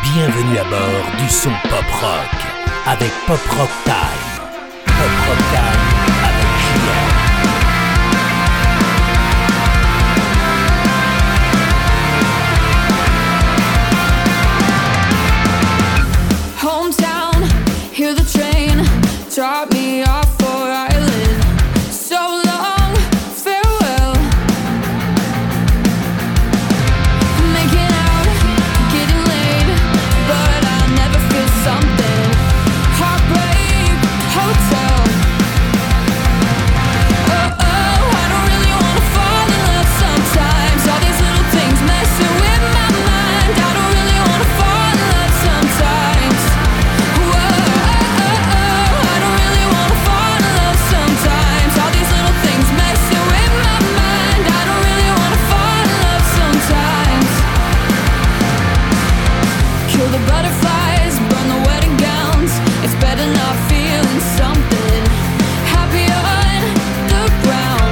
Bienvenue à bord du son Pop Rock avec Pop Rock Time. Pop Rock Time avec Julien. Hometown, hear the train, drop me off for Ireland. So long, farewell. Making out, getting laid, but I'll never feel something. Heartbreak, hotel. Oh, I don't really wanna fall in love sometimes. All these little things messing with my mind. I don't really wanna fall in love sometimes. I don't really wanna fall in love sometimes. All these little things messing with my mind. I don't really wanna fall in love sometimes. Kill the butterflies, burn the wedding gowns. It's better not feeling something. Happy on the ground.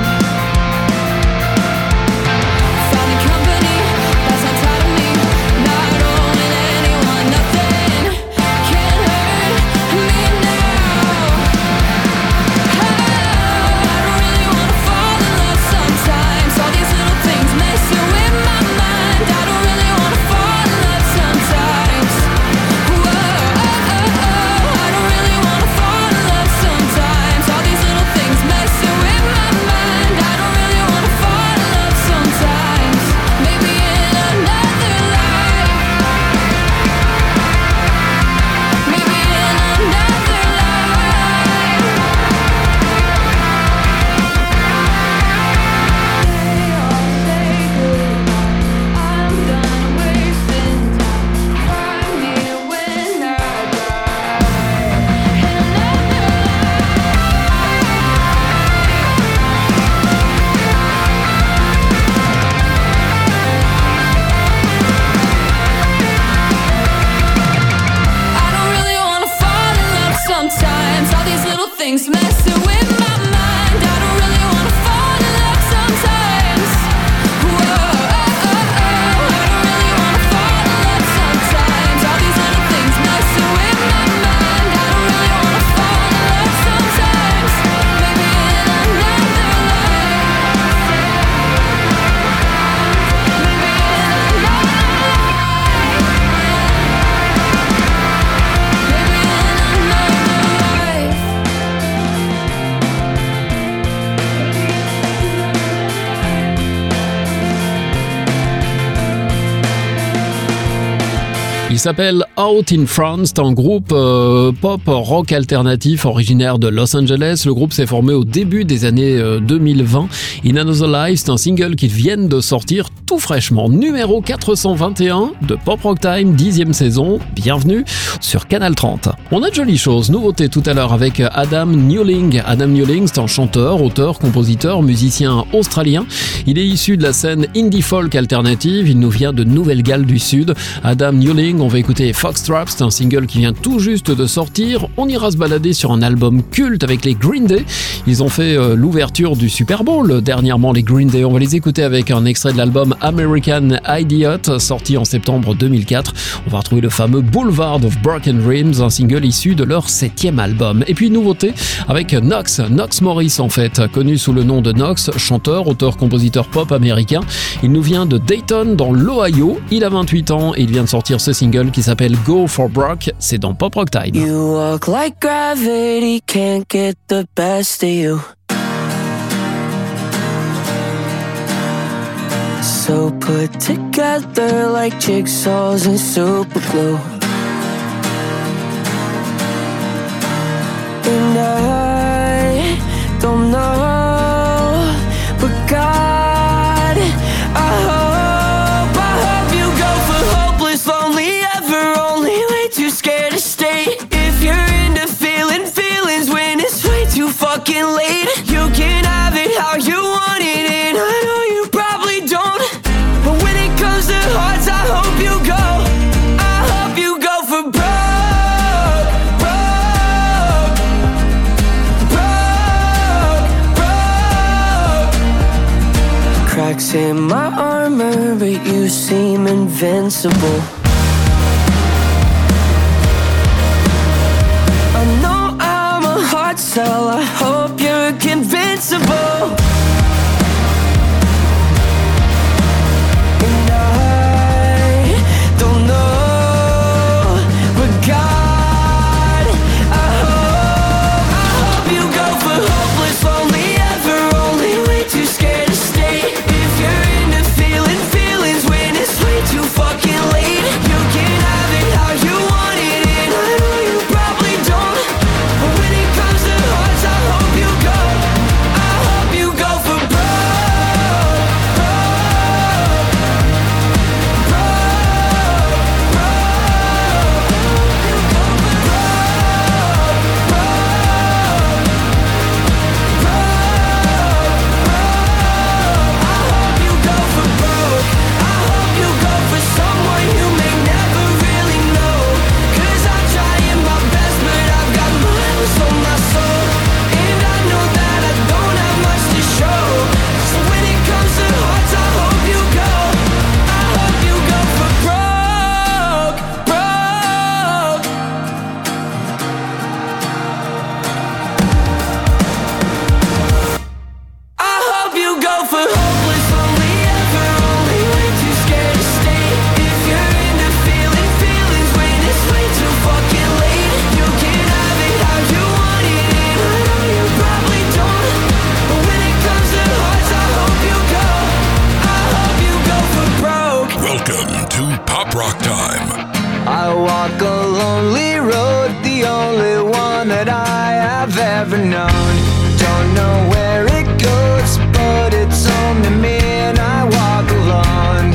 Finding company that's on top of me. Not owning anyone, nothing can hurt me now. I don't really wanna fall in love sometimes. All these little things messing with my mind. I don't really wanna fall in love sometimes. I don't really wanna fall in love sometimes. All these little things messing with my mind. I don't really wanna fall in love sometimes. Maybe in another life. Maybe in another life. I'm done wasting time. Find me when I die. I don't really wanna fall in love sometimes. All these little things messing with my mind. I don't really wanna fall in love sometimes. I don't really wanna fall in love sometimes. All these little things messing with my mind. I don't really wanna fall in love sometimes. Maybe in another life. Maybe in another life. Maybe in another life. Il s'appelle Out in France, c'est un groupe pop rock alternatif originaire de Los Angeles. Le groupe s'est formé au début des années 2020. In Another Life, c'est un single qu'ils viennent de sortir tout fraîchement. Numéro 421 de Pop Rock Time, 10e saison. Bienvenue sur Canal 30. On a de jolies choses. Nouveauté tout à l'heure avec Adam Newling. Adam Newling, c'est un chanteur, auteur, compositeur, musicien australien. Il est issu de la scène indie folk alternative. Il nous vient de Nouvelle-Galles du Sud. Adam Newling, on va écouter Foxtrap, c'est un single qui vient tout juste de sortir. On ira se balader sur un album culte avec les Green Day. Ils ont fait l'ouverture du Super Bowl dernièrement, les Green Day. On va les écouter avec un extrait de l'album American Idiot, sorti en septembre 2004. On va retrouver le fameux Boulevard of Broken Dreams, un single issu de leur 7e album. Et puis nouveauté avec Knox Morris en fait, connu sous le nom de Knox, chanteur, auteur, compositeur pop américain. Il nous vient de Dayton dans l'Ohio. Il a 28 ans et il vient de sortir ce single qui s'appelle Go for Broke. C'est dans Pop Rock Time. You walk like gravity can't get the best of you. So put together like jigsaws and super glue. And I don't know, but God, I hope you go for hopeless, lonely, ever, only way too scared to stay. If you're into feelings when it's way too fucking late, you can have it how you want it, and I know you probably don't. But when it comes to hearts, I hope you go. I hope you go for broke, broke, broke, broke. Cracks in my armor, but you seem invincible. tell. I hope you're invincible. And I don't know, but God, I hope you go for hopeless, lonely, ever only, way too scared to stay. If you're into feeling feelings when it's way too fucking late, you can have it how you want it, and I know you probably don't. But when it comes to hearts, I hope you go. I hope you go for broke, broke, broke, broke. You go for broke, broke, broke. I hope you go for broke. I hope you go for someone you may never really know. 'Cause I'm trying my best, but I've got miles on my soul, and I know that I don't have much to show. So when it comes to hearts, I hope you go. I hope you go for broke, broke. I hope you go for hopeless, lonely, ever only, way too scared to stay. If you're into feeling feelings when it's way too fucking late, you can have it how you want it, and I know you probably don't. But when it comes to hearts, I hope you go. I hope you go for broke. Welcome to Pop Rock Time. I walk a lonely road, the only one that I have ever known. Don't know where it goes, but it's home to me, and I walk alone.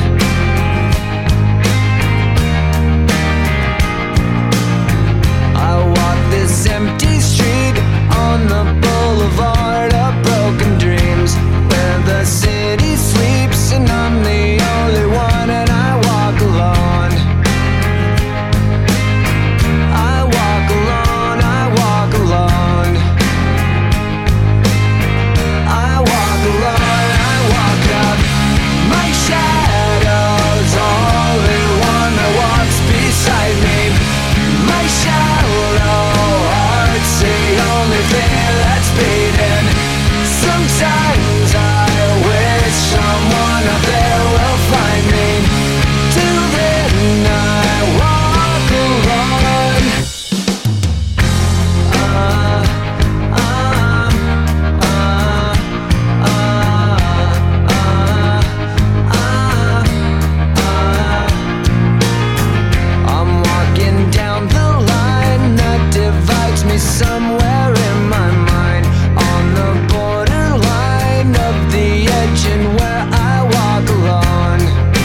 I walk this empty street on the boulevard of broken dreams, where the city sleeps and I'm the only one, and I walk alone. I walk alone, I walk alone. I walk alone, I walk up. My shadow's only one that walks beside me. My shallow heart's the only thing that's beating. Sometimes I wish someone out there will find me. Till then I walk alone. I'm walking down the line that divides me somewhere in my mind, on the borderline of the edge and where I walk alone.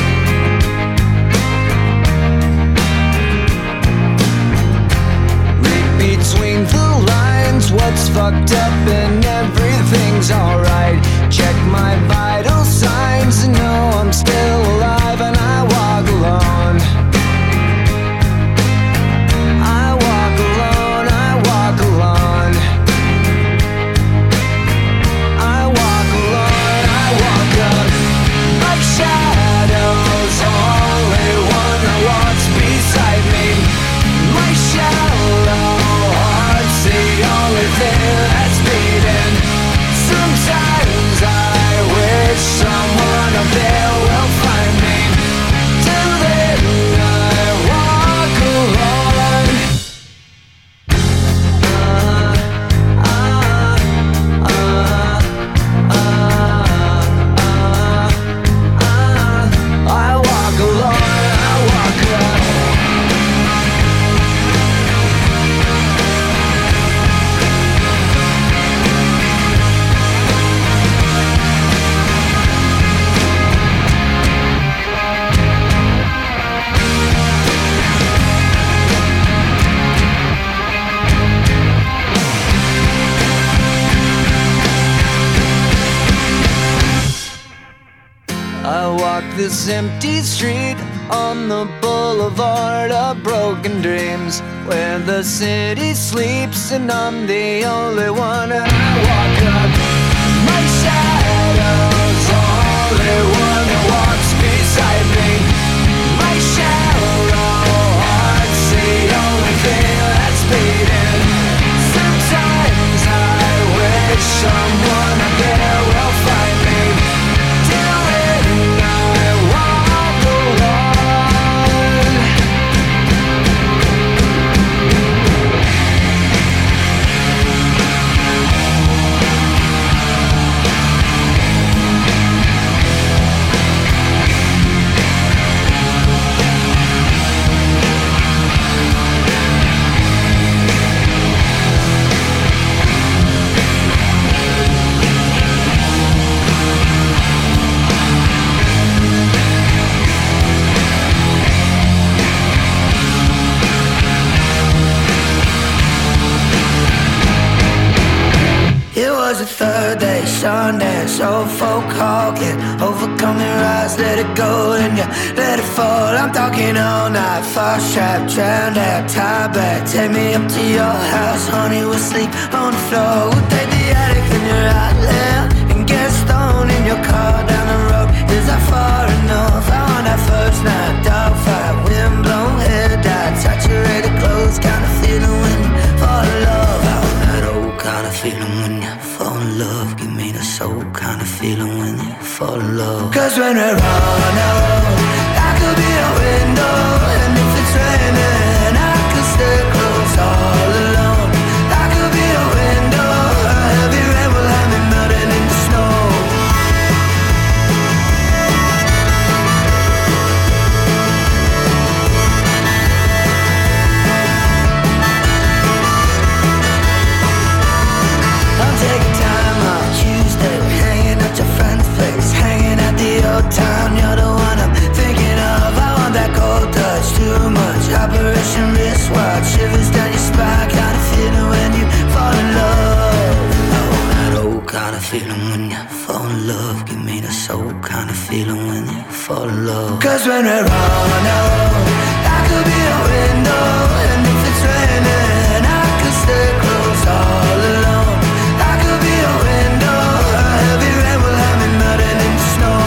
Read between the lines, what's fucked up and everything's alright. Check my vital signs and know I'm still alive, and I walk alone. I walk alone, I walk alone. I walk alone, I walk up. My shadow's only one that walks beside me. My shallow heart's the only thing that's beating. Sometimes I wish someone up there will find me. Till then I walk alone. I walk alone, I walk alone. I walk this empty street on the boulevard of broken dreams, where the city sleeps and I'm the only one, and I walk up. My shadow's only one that walks beside me. My shallow heart's the only thing that's beating. Sometimes I the third day, Sundance, old folk hawking, overcoming rise, let it go, and you let it fall. I'm talking all night, fast trap, drowned out, tie back, take me up to your house, honey, we'll sleep on the floor. We'll take the attic in your outlet and get stoned in your car down the road. Is that far enough? I want that first night, dogfight, wind blown hair dye, saturated clothes, kind of feeling when you fall in love. I want that old kind of feeling when you fall in love. Give me the soul kind of feeling when you fall in love. Cause when we're on our own, I could be a window, and if it's raining, I could stay close all alone. I could be a window, a heavy rain will have me melting in the snow. I'm taking time off Tuesday, hanging at your friend's place, hanging at the old town. You're the one I'm thinking of. I want that cold touch, too much Operation wristwatch, shivers down your spine, kind of feeling when you fall in love. I want that old kind of feeling when you fall in love. Give me the soul kind of feeling when you fall in love. Cause when we're on our own, I could be a window, and if it's raining, I could stay close all alone. I could be a window, a heavy rain will have me melting in the snow.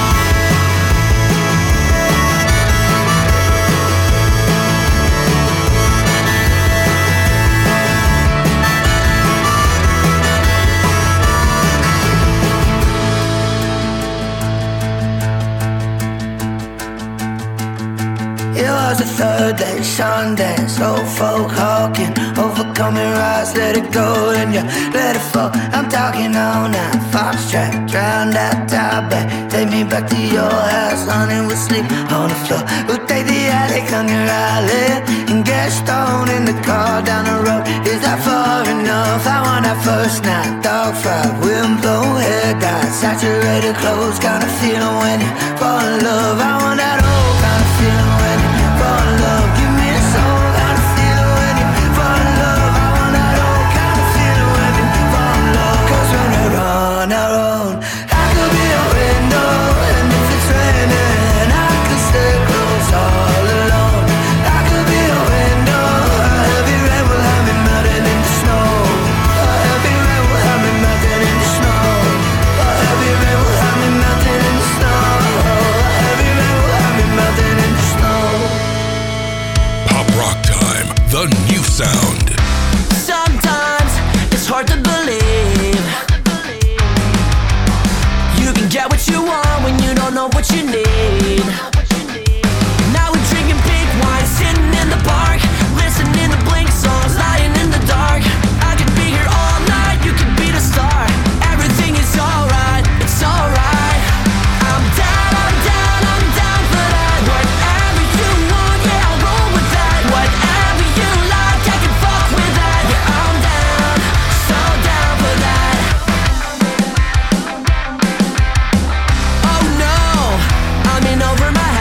It was the third day, Sundance, old folk hawking, overcoming rise, let it go, and you let it fall. I'm talking all night, fox trap, drowned out, tie back, take me back to your house, honey, we'll sleep on the floor. We'll take the attic on your island and get stoned in the car down the road. Is that far enough? I want that first night, dogfight, wind blown hair dye, saturated clothes, kind of feeling when you fall in love. I want that old kind of feeling when you fall in love. Give me a soul kind of feeling when you fall in love. I want that old kind of feeling when you fall in love. Cause when we're on our own, I could be a window, and if it's raining, I could stay close all alone. I could be a window, a heavy rain will have me melting in the snow. A heavy rain will have me melting in the snow. A heavy rain will have me melting in the snow. A heavy rain will have me melting in the snow. Pop Rock Time, the new sound. Sometimes it's hard to believe you can get what you want when you don't know what you need. Now we're drinking pink wine, sitting in the park, listening to Blink songs, lying in the dark. I could be here all night, you could be the star. Everything is alright, it's alright. I'm down, I'm down, I'm down for that. Whatever you want, yeah, I'll roll with that. Whatever you like, I can fuck with that. Yeah, I'm down, so down for that. Oh no, I'm in over my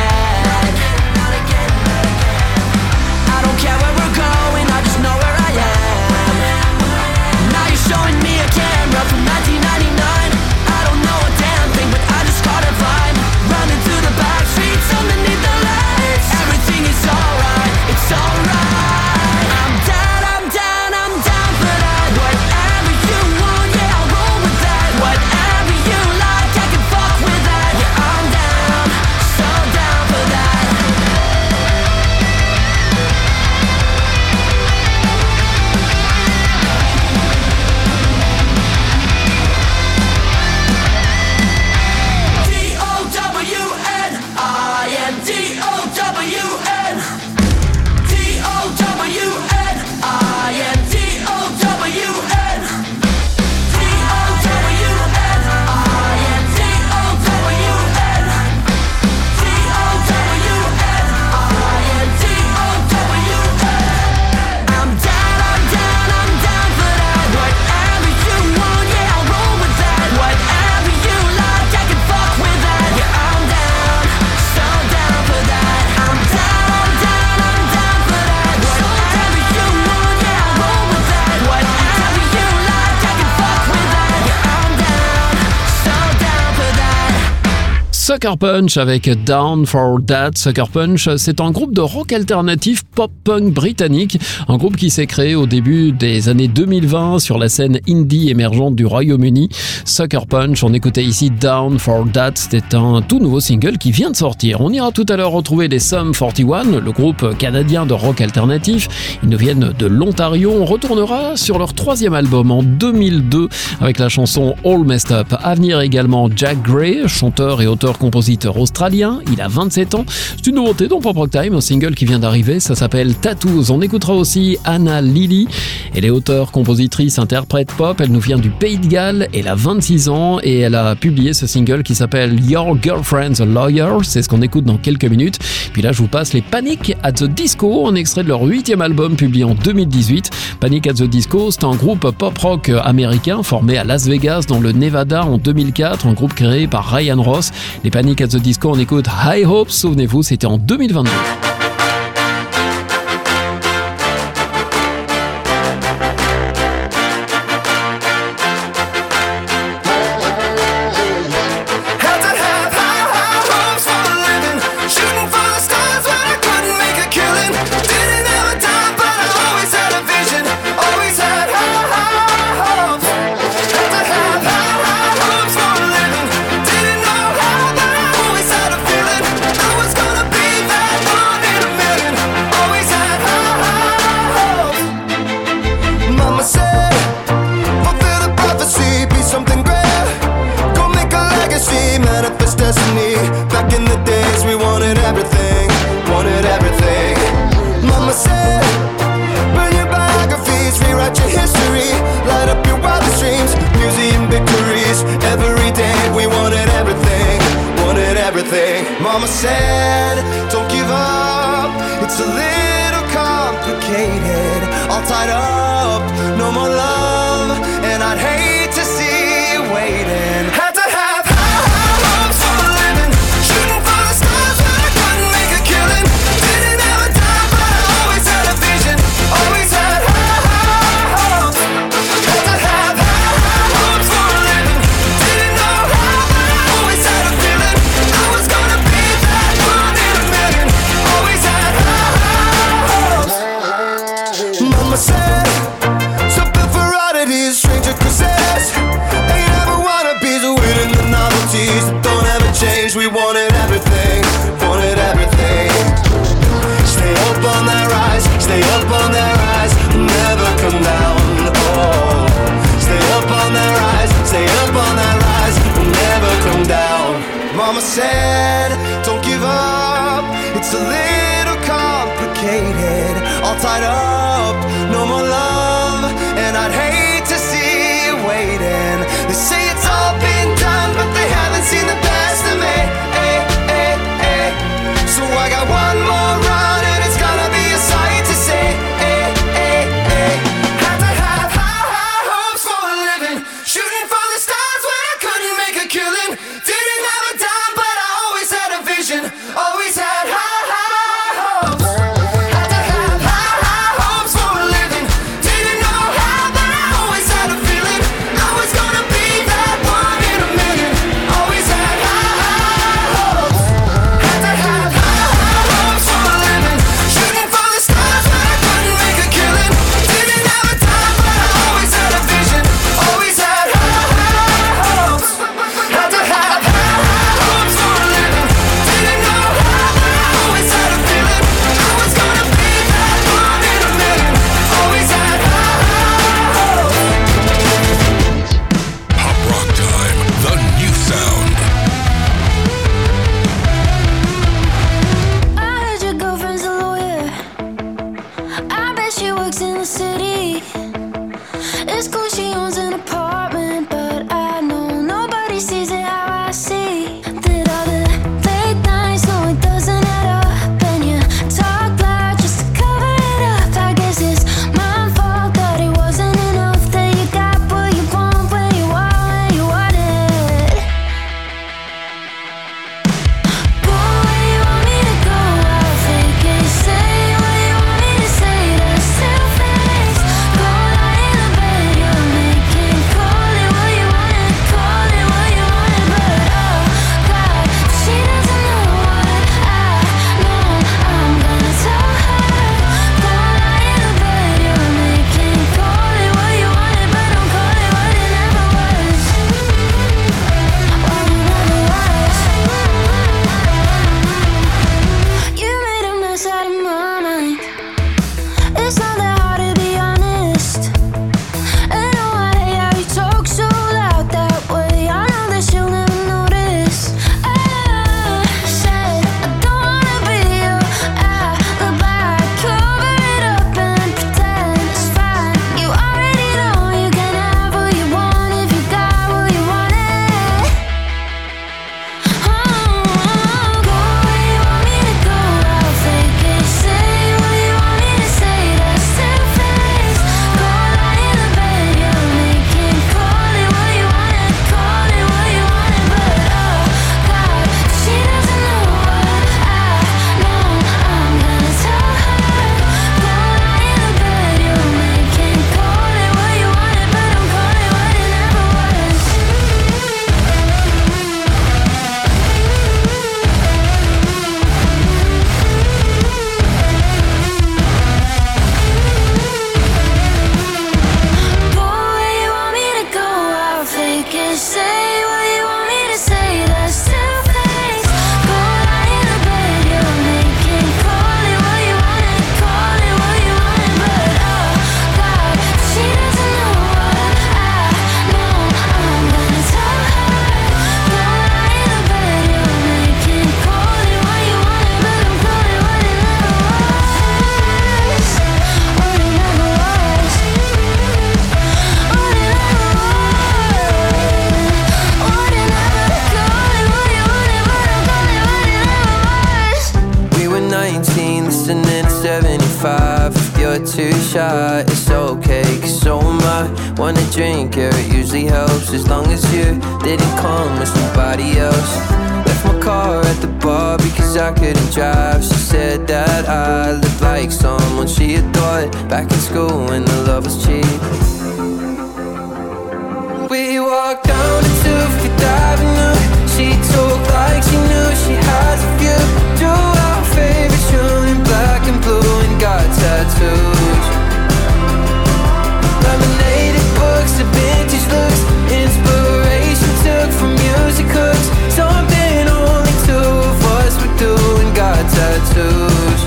Sucker Punch avec Down for That. Sucker Punch, c'est un groupe de rock alternatif pop-punk britannique, un groupe qui s'est créé au début des années 2020 sur la scène indie émergente du Royaume-Uni. Sucker Punch, on écoutait ici Down for That, c'était un tout nouveau single qui vient de sortir. On ira tout à l'heure retrouver les Sum 41, le groupe canadien de rock alternatif. Ils nous viennent de l'Ontario. On retournera sur leur troisième album en 2002 avec la chanson All Messed Up. À venir également Jack Gray, chanteur et auteur-compositeur australien. Il a 27 ans. C'est une nouveauté dans Pop Rock Time, un single qui vient d'arriver. Ça s'appelle Tattoos. On écoutera aussi Anna Lily. Elle est auteure, compositrice, interprète pop. Elle nous vient du Pays de Galles. Elle a 26 ans et elle a publié ce single qui s'appelle Your Girlfriend's a Lawyer. C'est ce qu'on écoute dans quelques minutes. Puis là, je vous passe les Panic at the Disco, un extrait de leur 8e album publié en 2018. Panic at the Disco, c'est un groupe pop-rock américain formé à Las Vegas dans le Nevada en 2004, un groupe créé par Ryan Ross. Les Panic at the Disco, on écoute High Hopes, souvenez-vous, c'était en 2022. Mama said, don't give up, it's a little complicated. All tied up, no more love, and I'd hate to see you waiting. Had to have high hopes for a living, shooting for the stars when I couldn't make a killing. Didn't have a dime, but I always had a vision, always had high hopes. Had to have high hopes for a living, didn't know how, but I always had a feeling I was gonna be that one in a million. Always had high hopes. Mama said, something for oddities, stranger cruises. Ain't ever wannabes, winning the novelties that don't ever change. We wanted everything, wanted everything. Stay up on that rise, stay up on that rise, never come down. Oh, stay up on that rise, stay up on that rise, never come down. Mama said, don't give up, it's a little complicated. All tied up, no more love, and I'd hate to see you waiting. They say it's all been done, but they haven't seen the best of me. Ay, ay, ay. So I got one more run, and it's gonna be a sight to see. Ay, ay, ay. Had to have high hopes for a living, shooting for the stars when I couldn't make a killing. Didn't have a dime, but I always had a vision, always had high hopes. Had to have high hopes for a living. you're too shy, it's okay, cause so am I. Wanna drink, yeah, it usually helps, as long as you didn't come with somebody else. Left my car at the bar because I couldn't drive. She said that I looked like someone she adored back in school when the love was cheap. We walked down to 5th Avenue. She talked like she knew she has a view. Drew our favorite tune in black and blue and got tattoos. Laminated books of vintage looks, inspiration took from music hooks. Something only two of us would do and got tattoos.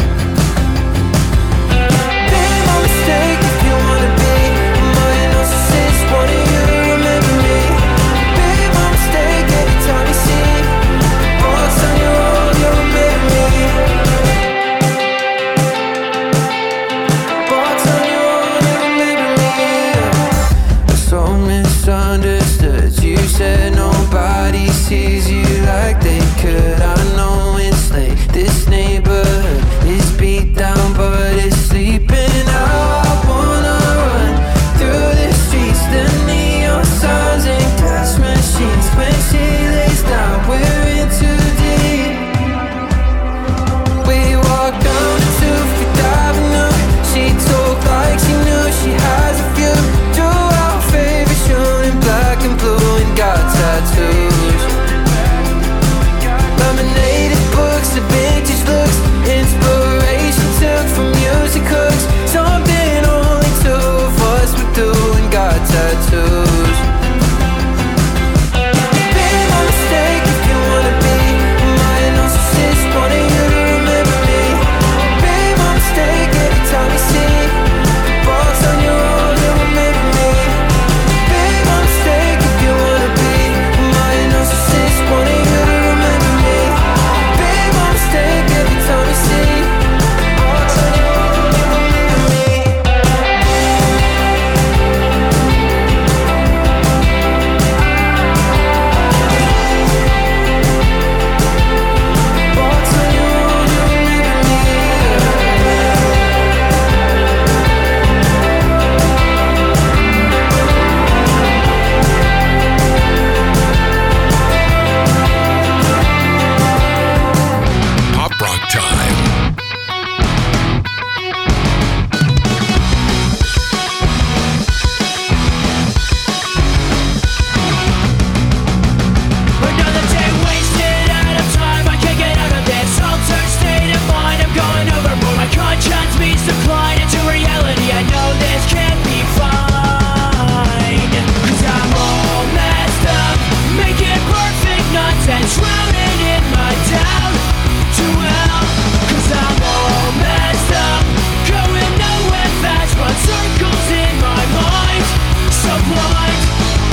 Babe, my mistake if you wanna be my narcissist, wanting you to remember me. Babe, my mistake every time you see what's on your own, you'll remember me. What's on your own, you'll remember me. I'm so misunderstood. You said nobody sees you like they could. I know it's late, this neighborhood is beat down but it's sleeping. Now I wanna run through the streets, the neon signs and cash machines. When she lays down, we're in too deep. We walked down to 5th Avenue. She talked like she knew she has a view. Drew our favorite tune in black and blue and got tattoos. Laminated books of vintage looks, inspiration took from music hooks. Something only two of us would do and got tattoos. Babe, my mistake if you wanna be my narcissist, wanting you to remember me. Babe, my mistake every time you see what's on your own, you'll remember me. Babe, my mistake if you wanna be my narcissist, wanting you to remember me. Babe, my mistake every time you see what's on your own, you'll remember me. What's on your own, you'll remember me. Pop Rock Time. Another day wasted out of time. I can't get out of this altered state of mind. I'm going overboard. My conscience beats decline into reality. I know this can't be fine. Cause I'm all messed up, making perfect nonsense, drowning in my doubt. Too well, cause I'm all messed up, going nowhere fast, run circles in my mind. So blind.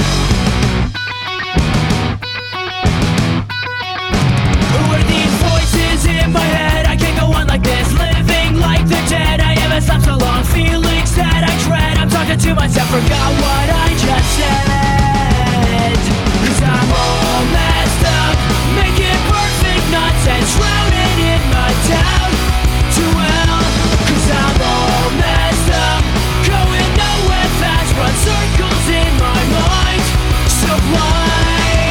Who are these voices in my head? I can't go on like this, living like the dead. I haven't slept so long, feelings that I dread. I'm talking to myself, forgot what I just said. Cause I'm all messed up, making perfect nonsense, drowning in my doubt. Too well, cause I'm all messed up, going nowhere fast, run circles in my mind. So blind.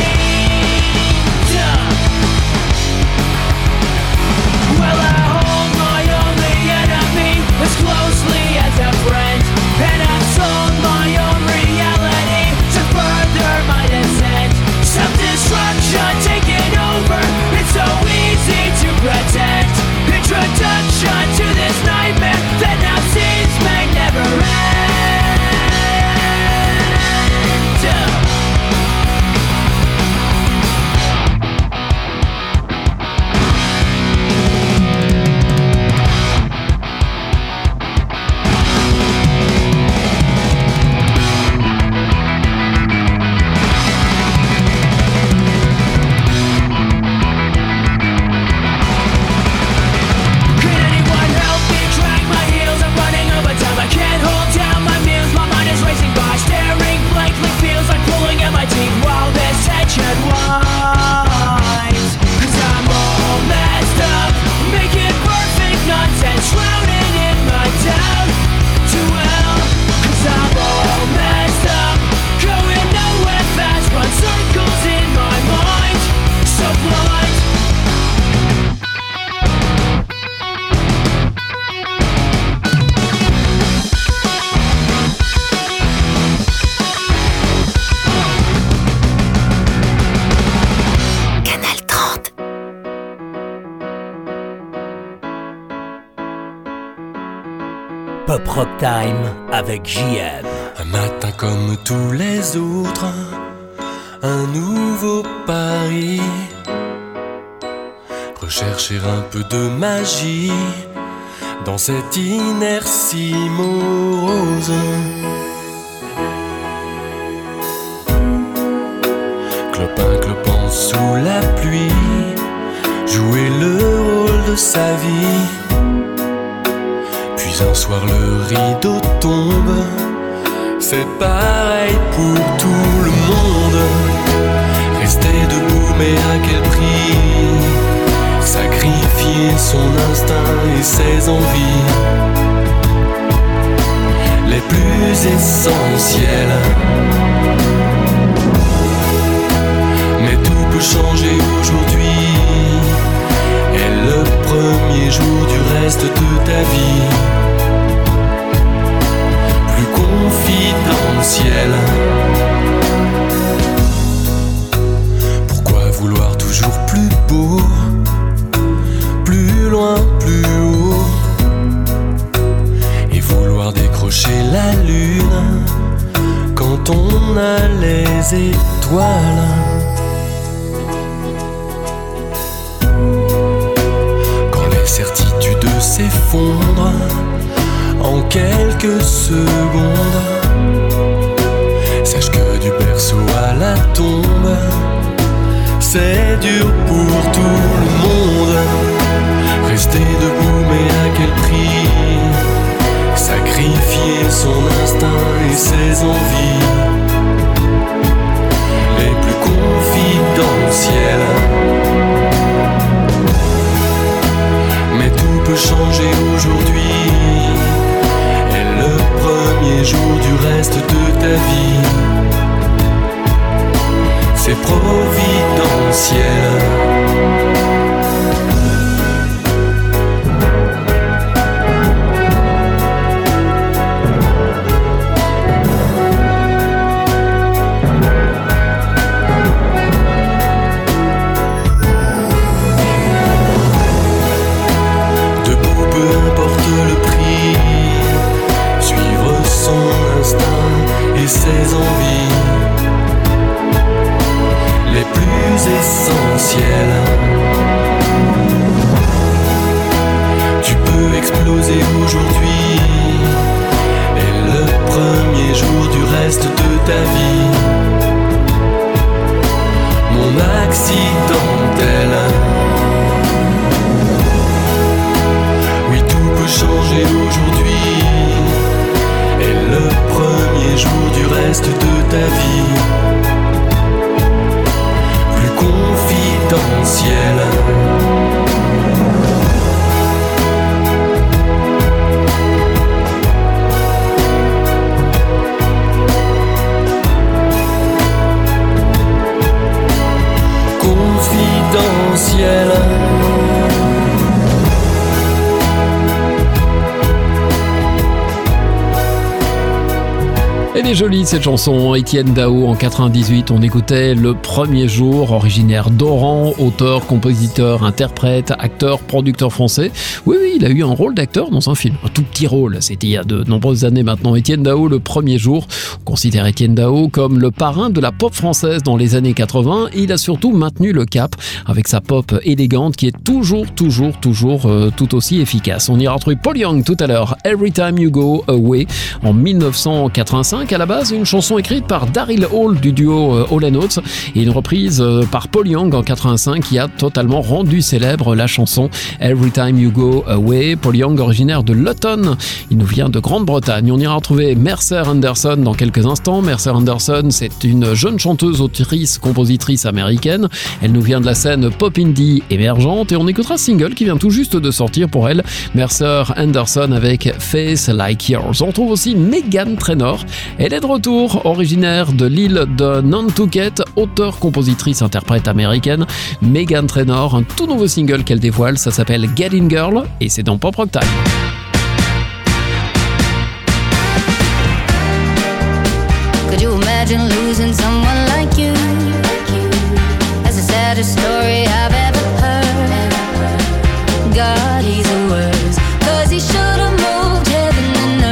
Well, I hold my only enemy as closely as a friend, and I've sold my own Pop Rock Time avec JM. Un matin comme tous les autres, un nouveau pari. Rechercher un peu de magie dans cette inertie morose. Clopin sous la pluie, jouer le rôle de sa vie. Puis un soir le rideau tombe, c'est pareil pour tout le monde. Rester debout mais à quel prix? Sacrifier son instinct et ses envies les plus essentielles. Mais tout peut changer aujourd'hui, et le premier jour du reste de ta vie plus confidentiel. Pourquoi vouloir toujours plus beau, plus loin, plus haut, et vouloir décrocher la lune quand on a les étoiles? Quand les certitudes s'effondrent en quelques secondes, sache que du berceau à la tombe, c'est dur pour tout le monde. Rester debout mais à quel prix? Sacrifier son instinct et ses envies les plus confidentielles. Mais tout peut changer aujourd'hui, et le premier jour du reste de ta vie c'est providentiel. Ses envies les plus essentielles. Tu peux exploser aujourd'hui, et le premier jour du reste de ta vie mon accidentel. Oui, tout peut changer aujourd'hui, et le premier jour du reste de ta vie plus confidentiel. Confidentiel. Elle est jolie cette chanson, Étienne Dao en 98, on écoutait Le Premier Jour, originaire d'Oran, auteur, compositeur, interprète, acteur, producteur français. Oui, il a eu un rôle d'acteur dans un film, un tout petit rôle, c'était il y a de nombreuses années maintenant. Étienne Dao, Le Premier Jour, on considère Étienne Dao comme le parrain de la pop française dans les années 80. Il a surtout maintenu le cap avec sa pop élégante qui est toujours tout aussi efficace. On ira retrouver Paul Young tout à l'heure, Every Time You Go Away en 1985. À la base, une chanson écrite par Daryl Hall du duo Hall & Oates et une reprise par Paul Young en 85 qui a totalement rendu célèbre la chanson Every Time You Go Away. Paul Young, originaire de Luton, il nous vient de Grande-Bretagne. On ira retrouver Mercer Anderson dans quelques instants. Mercer Anderson, c'est une jeune chanteuse, autrice, compositrice américaine. Elle nous vient de la scène pop indie émergente et on écoutera ce single qui vient tout juste de sortir pour elle, Mercer Anderson avec Face Like Yours. On trouve aussi Meghan Trainor. Elle est de retour, originaire de l'île de Nantucket, auteure, compositrice, interprète américaine. Meghan Trainor, un tout nouveau single qu'elle dévoile, ça s'appelle Getting Girl et c'est dans Pop Rock Time. Could you imagine losing someone like you? That's the saddest story I've ever heard. God, he's the worst, 'cause he should've moved heaven and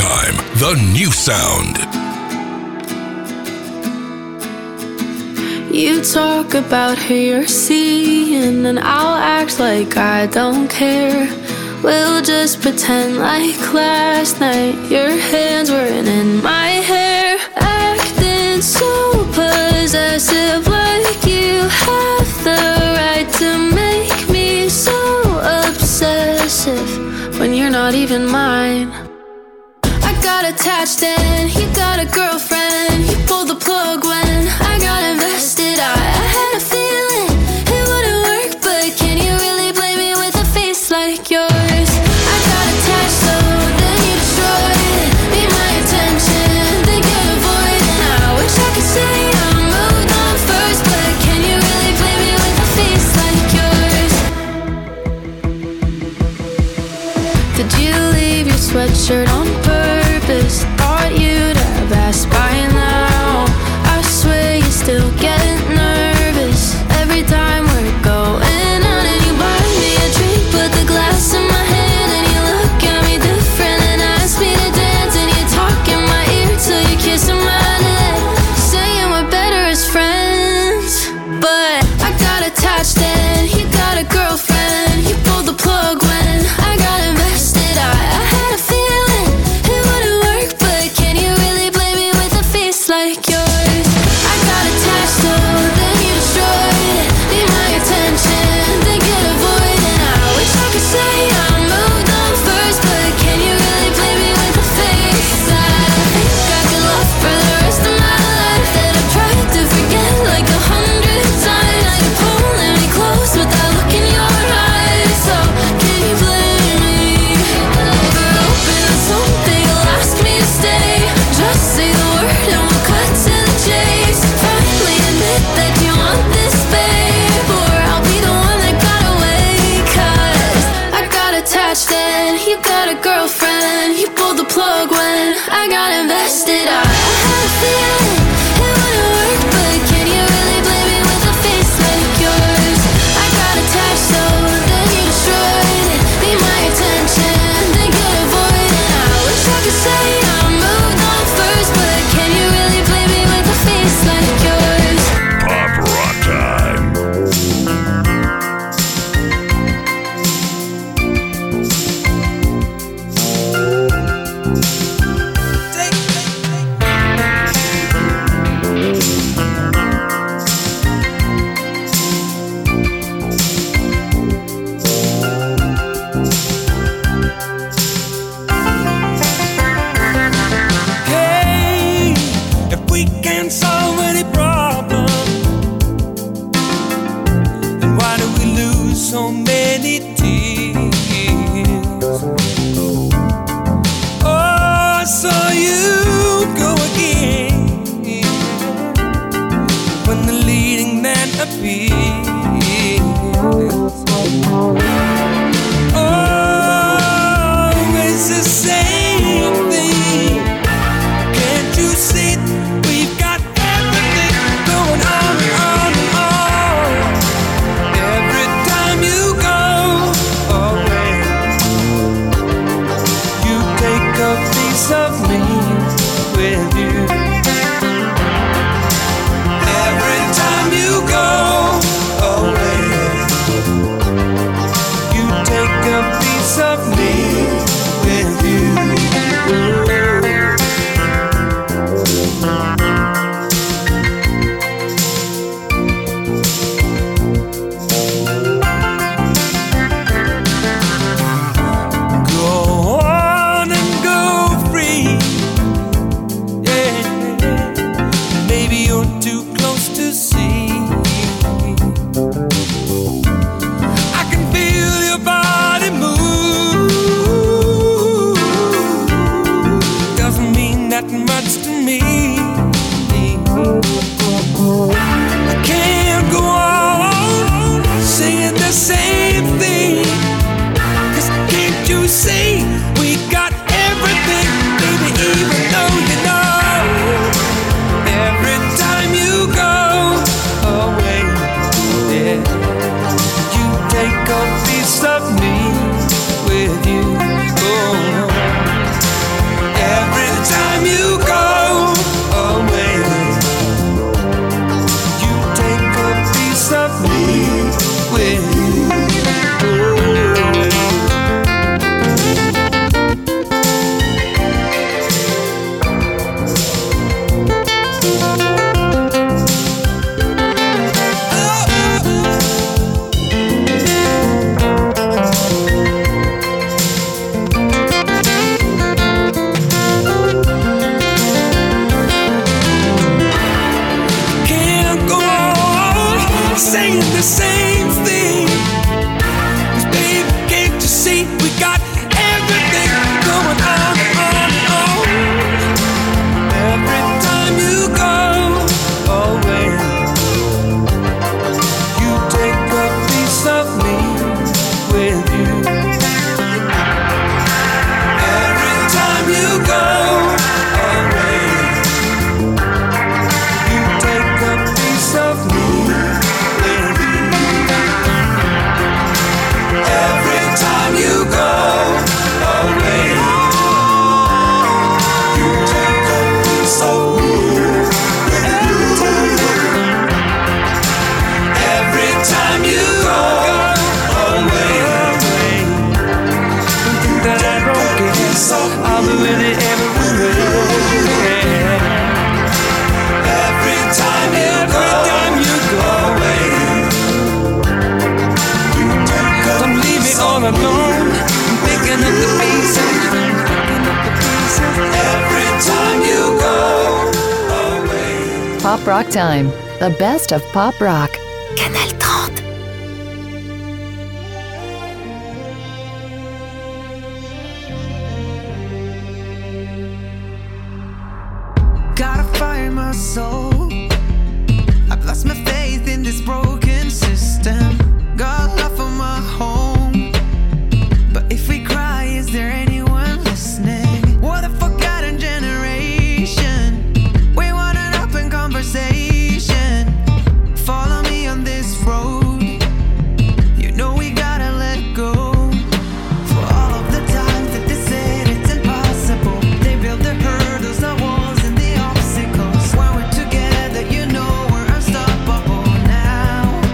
Time, the new sound. You talk about who you're seeing, and I'll act like I don't care. We'll just pretend like last night your hands weren't in my hair. Acting so possessive, like you have the right to make me so obsessive when you're not even mine. I got attached and you got a girlfriend. You pulled the plug when I got invested. I had a feeling it wouldn't work, but can you really blame me with a face like yours? I got attached, so then you destroyed it. Need my attention, then get avoided. And I wish I could say I moved on first, but can you really blame me with a face like yours? Did you leave your sweatshirt on purpose? Thought you'd have asked by now. I swear you still get nervous every time we're going out and you buy me a drink, put the glass in my hand and you look at me different and ask me to dance, and you talk in my ear till you kiss my neck, saying we're better as friends. But I got attached and you got a girlfriend. You pulled the plug when I got invested. I had a feeling it wouldn't work, but can you really blame me with a face like yours? I got attached, so then you destroyed it. Need my attention, then get avoided. And I wish I could say I moved on first, but can you really blame me with a face? I think I could love for the rest of my life, that I've tried to forget like 100 times. Now you're pulling me close with that look in your eyes. So can you blame me? We're open on something, you'll ask me to stay. Just say the word and we'll cut to the chase. Finally admit that you want this, babe, or I'll be the one that got away. 'Cause I got attached and you got a girlfriend. You pulled the plug when I got invested. I had a feeling it wouldn't work, but can you really blame me with a face like yours? I got attached, so then you destroyed it. Need my attention, then get avoided. And I wish I could say I moved on first, but can you really blame me with a face like yours? Pop Rock Time. Hey, if we can't solve any problem, then why do we lose so many tears? Oh, I saw you go again when the leading man appears. Oh, it's the same thing. Can't you see we've got everything going on? Every time you go away, you take a piece of me. Can't you see we got everything going on? Every time you go away, you take a piece of me with you. Every time you go away, you take a piece of me with you. Every time you go away, you take a piece of me with you. Every time you go away, that I don't get, I'll be with it everywhere. Every time you go away, don't leave me all alone. I'm picking up the pieces. Every time you go away. Pop Rock Time, the best of pop rock. Canal 30. Gotta find my soul. I've lost my faith in this broken system. Got love for my home. But if we cry, is there anyone listening? What a forgotten generation. We want an open conversation. Follow me on this road. You know we gotta let go. For all of the times that they said it's impossible, they built the hurdles, the walls, and the obstacles. When we're together, you know we're unstoppable now.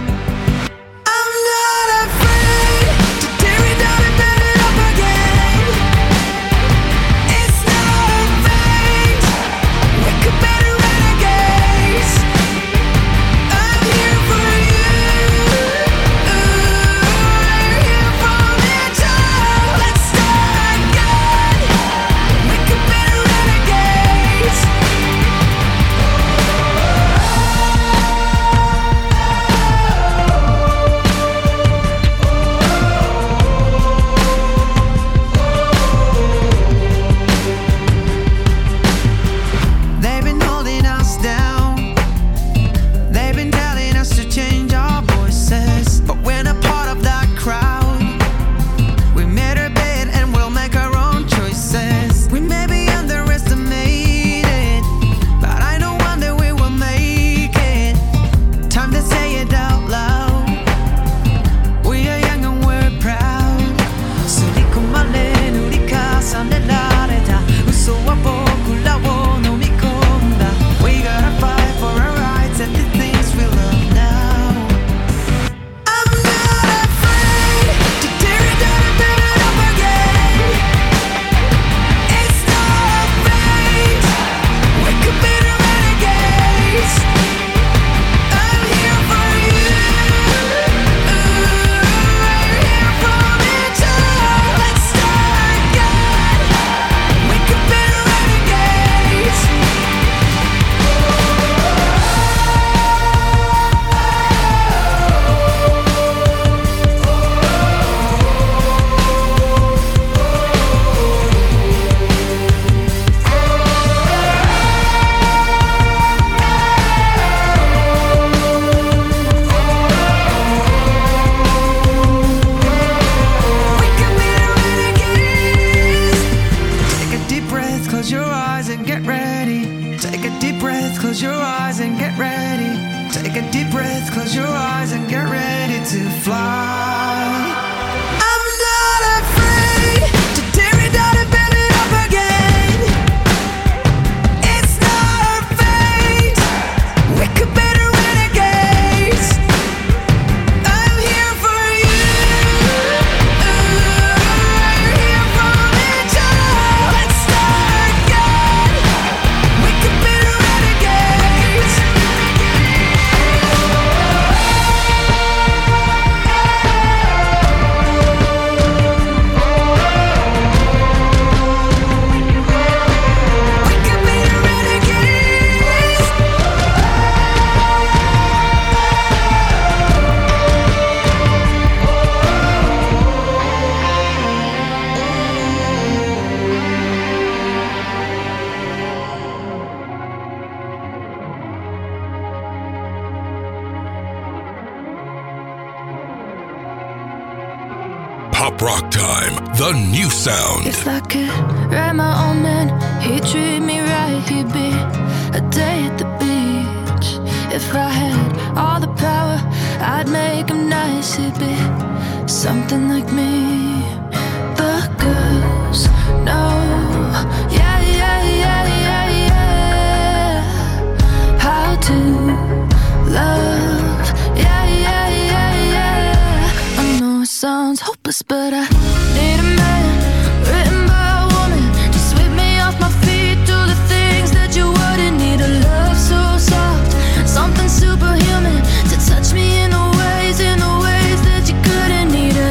Pop Rock Time, the new sound. If I could write my own man, he'd treat me right, he'd be a day at the beach. If I had all the power, I'd make him nice, he'd be something like me. The girls know, yeah, yeah, yeah, yeah, yeah, how to love, yeah, yeah, yeah, yeah. I know it sounds hopeless, but I need a man written by a woman to sweep me off my feet, do the things that you wouldn't. Need a love so soft, something superhuman to touch me in the ways that you couldn't. Need a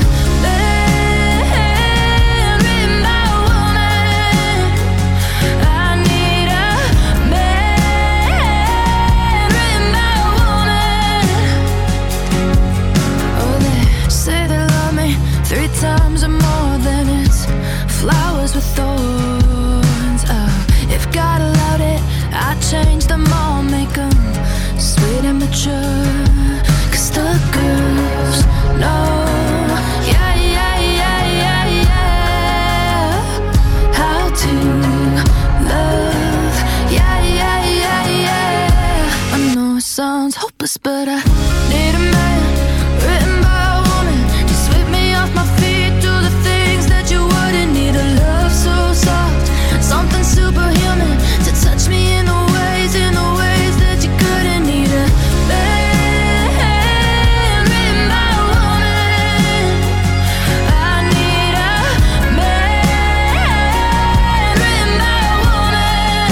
man written by a woman. I need a man written by a woman. Oh, they say they love me 3 times or more, then it's flowers with thorns. Oh, if God allowed it, I'd change them all, make them sweet and mature. 'Cause the girls know, yeah, yeah, yeah, yeah, yeah, how to love, yeah, yeah, yeah, yeah. I know it sounds hopeless, but I need a man written by a woman to sweep me off my feet, do the things that you wouldn't. Need a love so soft, something superhuman to touch me in the ways that you couldn't. Need a man written by a woman. I need a man written by a woman.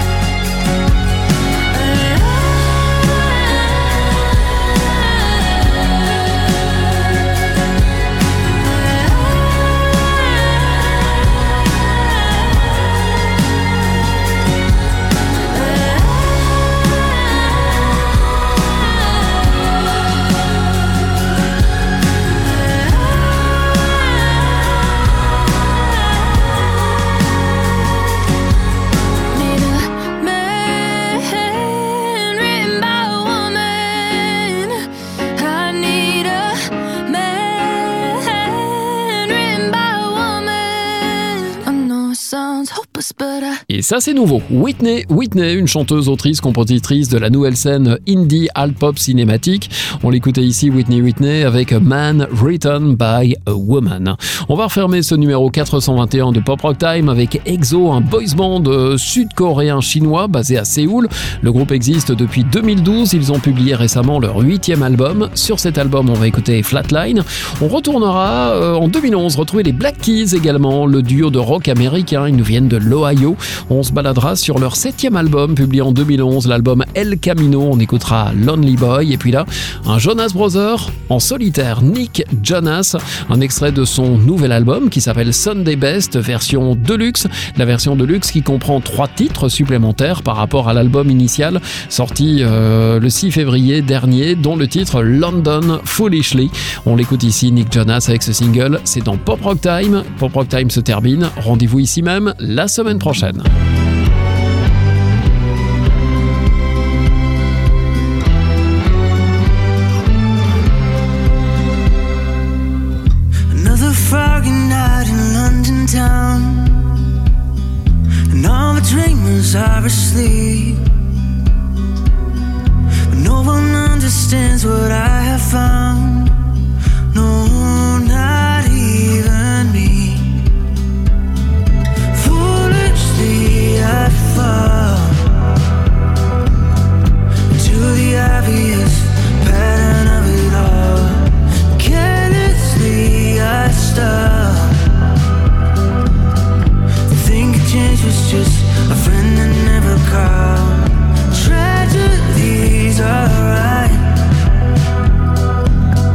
Need a man written by a woman. I need a man written by a woman. I know it sounds hopeless, but I Et ça, c'est nouveau. Whitney, une chanteuse, autrice, compositrice de la nouvelle scène indie alt-pop cinématique. On l'écoutait ici, Whitney, avec A Man Written by a Woman. On va refermer ce numéro 421 de Pop Rock Time avec EXO, un boys band sud-coréen chinois basé à Séoul. Le groupe existe depuis 2012. Ils ont publié récemment leur 8e album. Sur cet album, on va écouter Flatline. On retournera en 2011 retrouver les Black Keys également, le duo de rock américain. Ils nous viennent de l'Ohio. On se baladera sur leur 7e album publié en 2011, l'album El Camino. On écoutera Lonely Boy et puis là, un Jonas Brother en solitaire, Nick Jonas, un extrait de son nouvel album qui s'appelle Sunday Best version Deluxe. La version Deluxe qui comprend 3 titres supplémentaires par rapport à l'album initial sorti le 6 février dernier, dont le titre London Foolishly. On l'écoute ici, Nick Jonas avec ce single. C'est dans Pop Rock Time. Pop Rock Time se termine. Rendez-vous ici même la semaine prochaine. Another foggy night in London town, and all the dreamers are asleep. But no one understands what I have found. No, not even me. Foolishly I fall into the obvious pattern of it all. Carelessly I stop. The thing could change was just a friend that never called. Tragedies are right.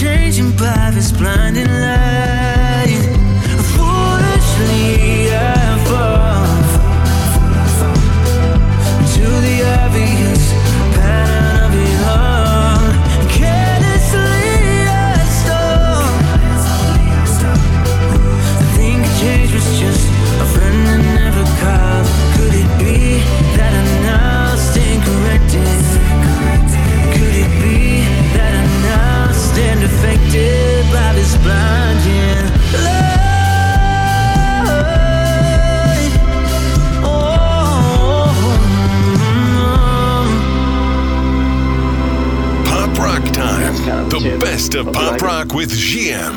changing by this blinding light. Foolishly I fall to the obvious pattern of it all. Carelessly I stole. I think a change was just a friend that never called. Could it be that I now stand corrected? Could it be that I now stand affected by this blinding light? Pop Rock Time. The best of pop rock with GM.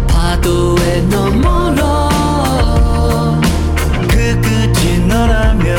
그 끝이 너라면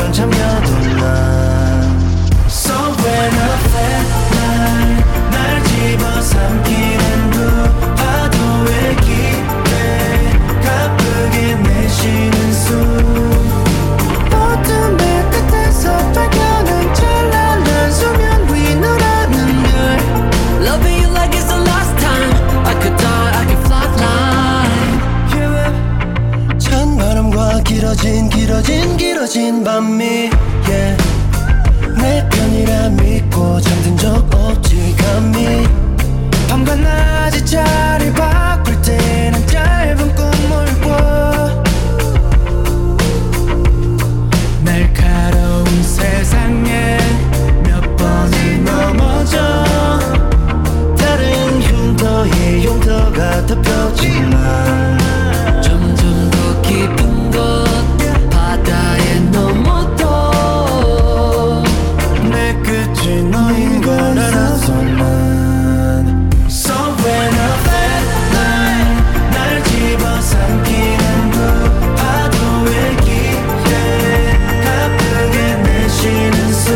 길어진 밤이 yeah. 내 편이라 믿고 잠든 적 없지 감히 밤과 낮의 자리 바꿀 때는 짧은 꿈을 꿔 날카로운 세상에 몇 번이 넘어져 다른 흉터에 흉터가 덮여지만 점점 더 깊은 곳 바다에 넘어도 내 끝이 너인 걸 알았어 난 So when a flat line 날 집어삼키는 그 파도의 기대 가쁘게 내쉬는 숨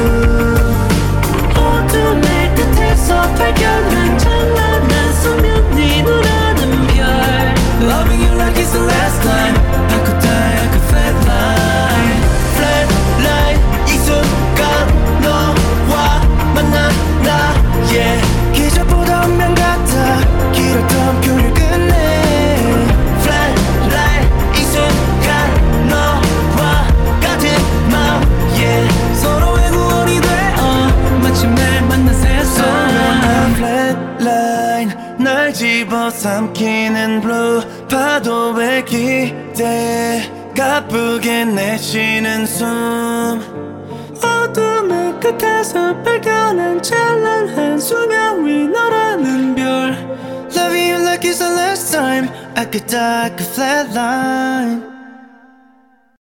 어둠의 끝에서 발견한 찬란한 소면 네 눈하는 별 Loving you like it's the last time I could die, I could flatline Flatline 이 순간 너와 만나 나 yeah 기적보다 운명 같아 길었던 표를 끝내 Flatline 이 순간 너와 같은 마음 yeah 서로의 구원이 되어 마침내 만난 세상 Flatline 날 집어삼키는 blue 파도의 기대 가쁘게 내쉬는 숨 어둠의 끝에서 발견한 찬란한 수면 위 너라는 별 Loving you like it's the last time I could die, I could flatline